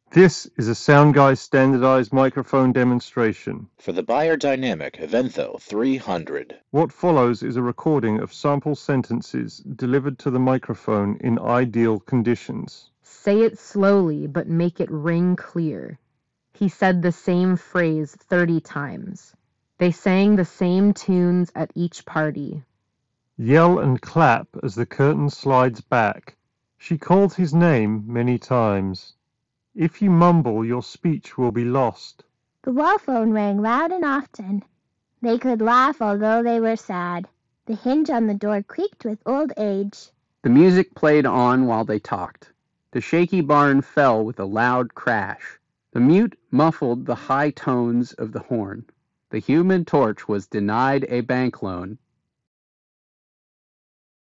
This is a SoundGuy standardized microphone demonstration. For the Beyerdynamic Ventho 300. What follows is a recording of sample sentences delivered to the microphone in ideal conditions. Say it slowly, but make it ring clear. He said the same phrase 30 times. They sang the same tunes at each party. Yell and clap as the curtain slides back. She called his name many times. If you mumble, your speech will be lost. The wall phone rang loud and often. They could laugh although they were sad. The hinge on the door creaked with old age. The music played on while they talked. The shaky barn fell with a loud crash. The mute muffled the high tones of the horn. The Human Torch was denied a bank loan.